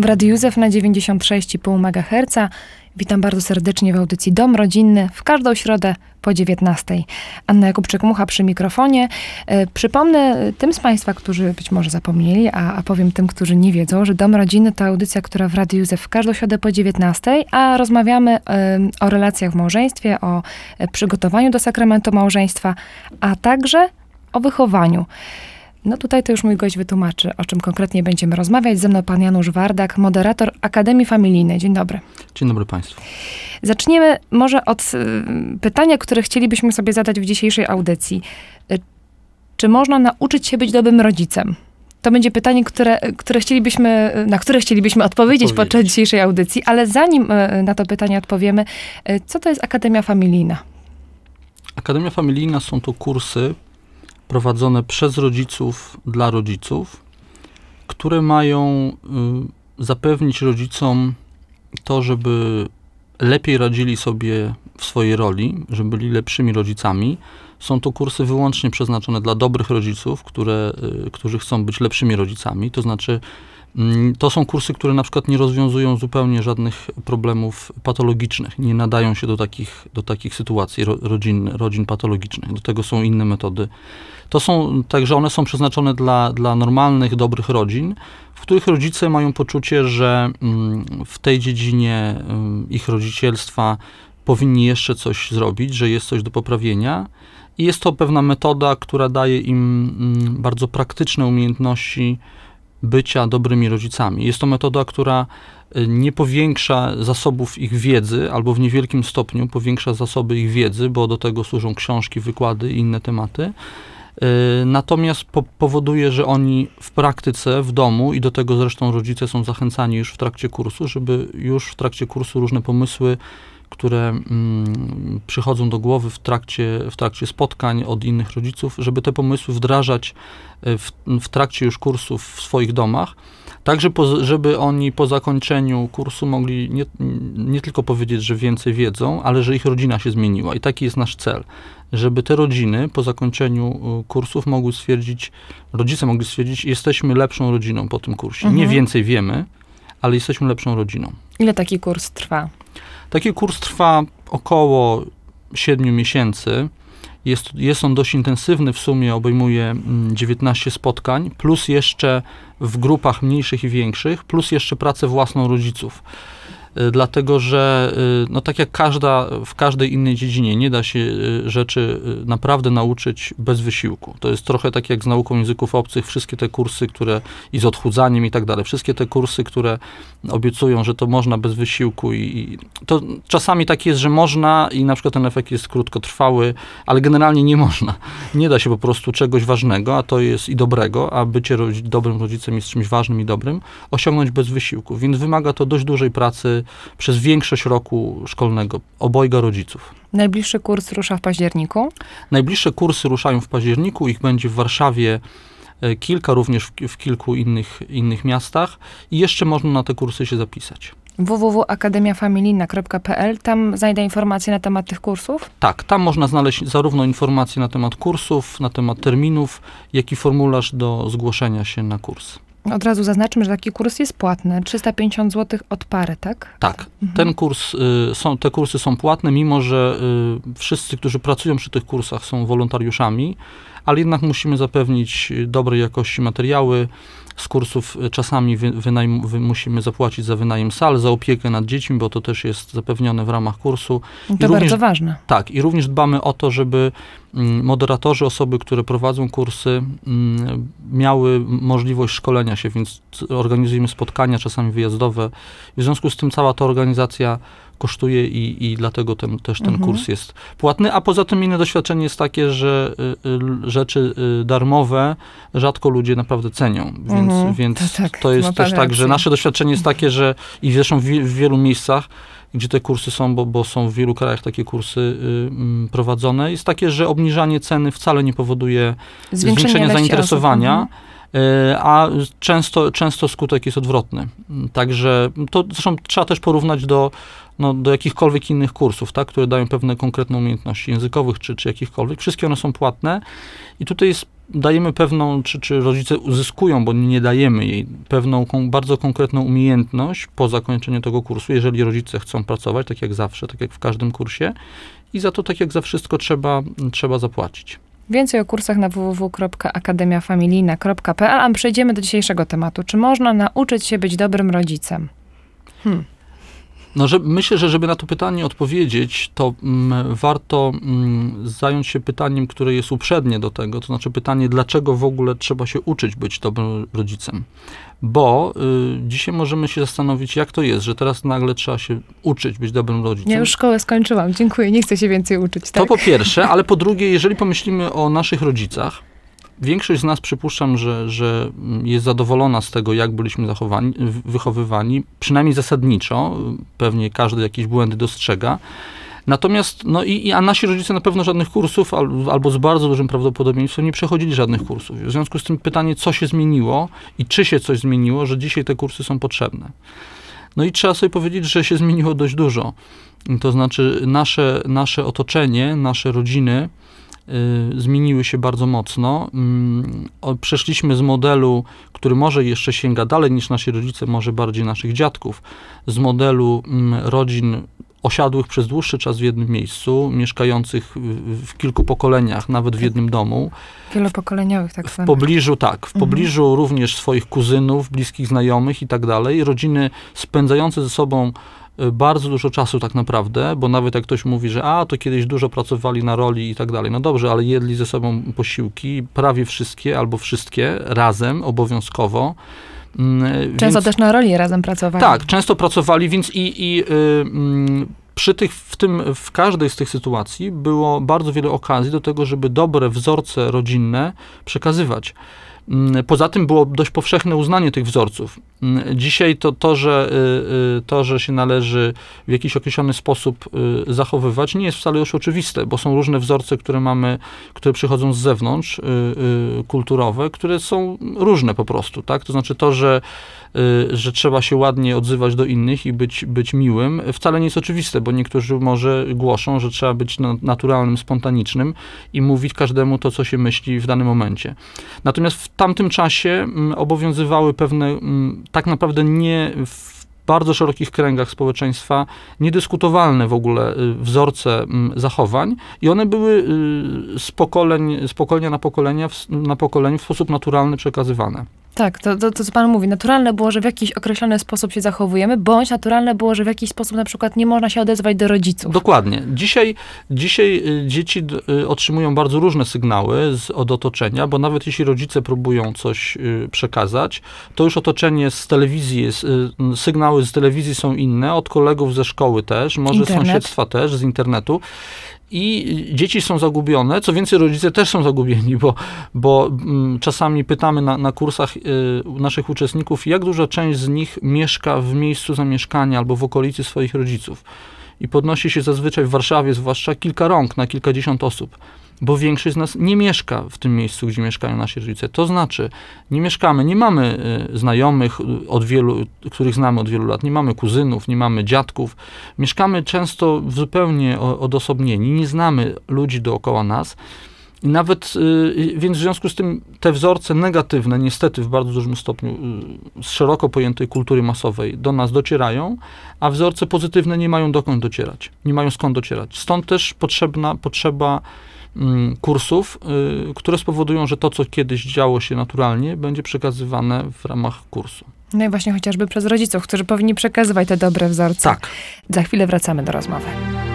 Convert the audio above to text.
W Radiu Józef na 96,5 MHz. Witam bardzo serdecznie w audycji Dom Rodzinny w każdą środę po 19:00. Anna Jakubczyk-Mucha przy mikrofonie. Przypomnę tym z Państwa, którzy być może zapomnieli, a powiem tym, którzy nie wiedzą, że Dom Rodzinny to audycja, która w Radiu Józef w każdą środę po 19:00, a rozmawiamy o relacjach w małżeństwie, o przygotowaniu do sakramentu małżeństwa, a także o wychowaniu. No tutaj to już mój gość wytłumaczy, o czym konkretnie będziemy rozmawiać. Ze mną pan Janusz Wardak, moderator Akademii Familijnej. Dzień dobry. Dzień dobry Państwu. Zaczniemy może od pytania, które chcielibyśmy sobie zadać w dzisiejszej audycji. Czy można nauczyć się być dobrym rodzicem? To będzie pytanie, na które chcielibyśmy odpowiedzieć podczas dzisiejszej audycji, ale zanim na to pytanie odpowiemy, co to jest Akademia Familijna? Akademia Familijna są to kursy prowadzone przez rodziców dla rodziców, które mają zapewnić rodzicom to, żeby lepiej radzili sobie w swojej roli, żeby byli lepszymi rodzicami. Są to kursy wyłącznie przeznaczone dla dobrych rodziców, którzy chcą być lepszymi rodzicami. To znaczy, to są kursy, które na przykład nie rozwiązują zupełnie żadnych problemów patologicznych. Nie nadają się do takich sytuacji rodzin patologicznych. Do tego są inne metody. Także one są przeznaczone dla normalnych, dobrych rodzin, w których rodzice mają poczucie, że w tej dziedzinie ich rodzicielstwa powinni jeszcze coś zrobić, że jest coś do poprawienia. I jest to pewna metoda, która daje im bardzo praktyczne umiejętności bycia dobrymi rodzicami. Jest to metoda, która nie powiększa zasobów ich wiedzy, albo w niewielkim stopniu powiększa zasoby ich wiedzy, bo do tego służą książki, wykłady i inne tematy. Natomiast powoduje, że oni w praktyce, w domu, i do tego zresztą rodzice są zachęcani już w trakcie kursu, żeby już w trakcie kursu różne pomysły, które przychodzą do głowy w trakcie spotkań od innych rodziców, żeby te pomysły wdrażać w trakcie już kursów w swoich domach, tak żeby oni po zakończeniu kursu mogli nie tylko powiedzieć, że więcej wiedzą, ale że ich rodzina się zmieniła. I taki jest nasz cel, żeby te rodziny po zakończeniu kursów rodzice mogli stwierdzić, jesteśmy lepszą rodziną po tym kursie. Nie więcej wiemy, ale jesteśmy lepszą rodziną. Ile taki kurs trwa? Taki kurs trwa około 7 miesięcy. Jest on dość intensywny, w sumie obejmuje 19 spotkań, plus jeszcze w grupach mniejszych i większych, plus jeszcze pracę własną rodziców. Dlatego, że tak jak w każdej innej dziedzinie nie da się rzeczy naprawdę nauczyć bez wysiłku. To jest trochę tak jak z nauką języków obcych, wszystkie te kursy, i z odchudzaniem i tak dalej, wszystkie te kursy, które obiecują, że to można bez wysiłku i to czasami tak jest, że można i na przykład ten efekt jest krótkotrwały, ale generalnie nie można. Nie da się po prostu czegoś ważnego, a to jest i dobrego, a bycie dobrym rodzicem jest czymś ważnym i dobrym, osiągnąć bez wysiłku. Więc wymaga to dość dużej pracy przez większość roku szkolnego obojga rodziców. Najbliższy kurs rusza w październiku? Najbliższe kursy ruszają w październiku. Ich będzie w Warszawie kilka, również w kilku innych miastach i jeszcze można na te kursy się zapisać. www.akademiafamilijna.pl. Tam znajdę informacje na temat tych kursów? Tak, tam można znaleźć zarówno informacje na temat kursów, na temat terminów, jak i formularz do zgłoszenia się na kurs. Od razu zaznaczmy, że taki kurs jest płatny. 350 zł od pary, tak? Tak. Te kursy są płatne, mimo że wszyscy, którzy pracują przy tych kursach, są wolontariuszami, ale jednak musimy zapewnić dobrej jakości materiały. Z kursów czasami musimy zapłacić za wynajem sal, za opiekę nad dziećmi, bo to też jest zapewnione w ramach kursu. To bardzo ważne. Tak, i również dbamy o to, żeby moderatorzy, osoby, które prowadzą kursy, miały możliwość szkolenia się, więc organizujemy spotkania, czasami wyjazdowe. W związku z tym cała ta organizacja kosztuje i dlatego ten kurs jest płatny, a poza tym inne doświadczenie jest takie, że rzeczy darmowe rzadko ludzie naprawdę cenią, więc to jest też tak, że nasze doświadczenie jest takie, że i zresztą w wielu miejscach, gdzie te kursy są, bo są w wielu krajach takie kursy prowadzone, jest takie, że obniżanie ceny wcale nie powoduje zwiększenia zainteresowania. a często skutek jest odwrotny. Także to zresztą trzeba też porównać do jakichkolwiek innych kursów, tak, które dają pewne konkretne umiejętności językowych czy jakichkolwiek. Wszystkie one są płatne i tutaj dajemy pewną, czy rodzice uzyskują, bo nie dajemy jej, pewną bardzo konkretną umiejętność po zakończeniu tego kursu, jeżeli rodzice chcą pracować, tak jak zawsze, tak jak w każdym kursie i za to, tak jak za wszystko, trzeba zapłacić. Więcej o kursach na www.akademiafamilijna.pl, a przejdziemy do dzisiejszego tematu. Czy można nauczyć się być dobrym rodzicem? Myślę, że żeby na to pytanie odpowiedzieć, to warto zająć się pytaniem, które jest uprzednie do tego, to znaczy pytanie, dlaczego w ogóle trzeba się uczyć być dobrym rodzicem. Bo dzisiaj możemy się zastanowić, jak to jest, że teraz nagle trzeba się uczyć być dobrym rodzicem. Ja już szkołę skończyłam, dziękuję, nie chcę się więcej uczyć. Tak? To po pierwsze, ale po drugie, jeżeli pomyślimy o naszych rodzicach, większość z nas, przypuszczam, że jest zadowolona z tego, jak byliśmy wychowywani, przynajmniej zasadniczo, pewnie każdy jakieś błędy dostrzega. Natomiast, a nasi rodzice na pewno żadnych kursów, albo z bardzo dużym prawdopodobieństwem nie przechodzili żadnych kursów. W związku z tym pytanie, co się zmieniło i czy się coś zmieniło, że dzisiaj te kursy są potrzebne. No i trzeba sobie powiedzieć, że się zmieniło dość dużo. To znaczy nasze otoczenie, nasze rodziny zmieniły się bardzo mocno. Przeszliśmy z modelu, który może jeszcze sięga dalej niż nasi rodzice, może bardziej naszych dziadków, z modelu rodzin osiadłych przez dłuższy czas w jednym miejscu, mieszkających w kilku pokoleniach, nawet w jednym domu. Wielopokoleniowych, tak zwanych. W pobliżu również swoich kuzynów, bliskich znajomych i tak dalej. Rodziny spędzające ze sobą bardzo dużo czasu tak naprawdę, bo nawet jak ktoś mówi, że to kiedyś dużo pracowali na roli i tak dalej. No dobrze, ale jedli ze sobą posiłki, prawie wszystkie albo wszystkie razem, obowiązkowo. Często też na roli razem pracowali. Tak, często pracowali, więc w każdej z tych sytuacji było bardzo wiele okazji do tego, żeby dobre wzorce rodzinne przekazywać. Poza tym było dość powszechne uznanie tych wzorców. Dzisiaj to, że się należy w jakiś określony sposób zachowywać, nie jest wcale już oczywiste, bo są różne wzorce, które przychodzą z zewnątrz, kulturowe, które są różne po prostu, tak? To znaczy to, że trzeba się ładnie odzywać do innych i być miłym, wcale nie jest oczywiste, bo niektórzy może głoszą, że trzeba być naturalnym, spontanicznym i mówić każdemu to, co się myśli w danym momencie. Natomiast w tamtym czasie obowiązywały pewne, tak naprawdę nie w bardzo szerokich kręgach społeczeństwa, niedyskutowalne w ogóle wzorce zachowań i one były z pokolenia na pokolenie w sposób naturalny przekazywane. Tak, to co pan mówi, naturalne było, że w jakiś określony sposób się zachowujemy, bądź naturalne było, że w jakiś sposób na przykład nie można się odezwać do rodziców. Dokładnie. Dzisiaj dzieci otrzymują bardzo różne sygnały od otoczenia, bo nawet jeśli rodzice próbują coś przekazać, to już otoczenie z telewizji, sygnały z telewizji są inne, od kolegów ze szkoły też, może z sąsiedztwa też, z internetu. I dzieci są zagubione, co więcej rodzice też są zagubieni, bo czasami pytamy na kursach naszych uczestników, jak duża część z nich mieszka w miejscu zamieszkania albo w okolicy swoich rodziców. I podnosi się zazwyczaj w Warszawie zwłaszcza kilka rąk na kilkadziesiąt osób, bo większość z nas nie mieszka w tym miejscu, gdzie mieszkają nasi rodzice. To znaczy, nie mamy znajomych, których znamy od wielu lat, nie mamy kuzynów, nie mamy dziadków. Mieszkamy często zupełnie odosobnieni, nie znamy ludzi dookoła nas. I nawet, więc w związku z tym te wzorce negatywne, niestety w bardzo dużym stopniu z szeroko pojętej kultury masowej do nas docierają, a wzorce pozytywne nie mają dokąd docierać, nie mają skąd docierać. Stąd też potrzeba kursów, które spowodują, że to, co kiedyś działo się naturalnie, będzie przekazywane w ramach kursu. No i właśnie chociażby przez rodziców, którzy powinni przekazywać te dobre wzorce. Tak. Za chwilę wracamy do rozmowy.